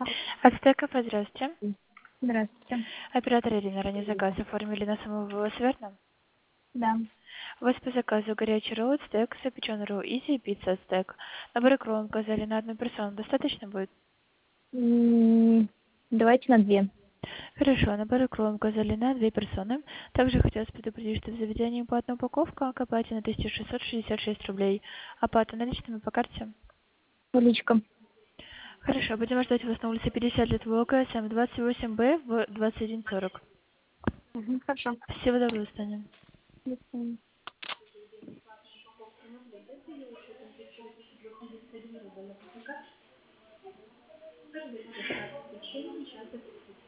Ацтека, здравствуйте. Здравствуйте. Оператор Ирина, ранее заказ оформили на самовывоз, верно? Да. У вас по заказу горячий ролл ацтек, запеченный ролл изи и пицца ацтек. Набор икру указали на одну персону. Достаточно будет? Давайте на 2. Хорошо, набор икру указали на 2 персоны. Также хотелось предупредить, что в заведении платная упаковка, к оплате на 1666 рублей. Оплата наличными по карте. Уличка. Хорошо, будем ждать вас на улице 50 лет ВЛКСМ 28Б в 21:40. Хорошо. Всего доброго, Таня. До свидания.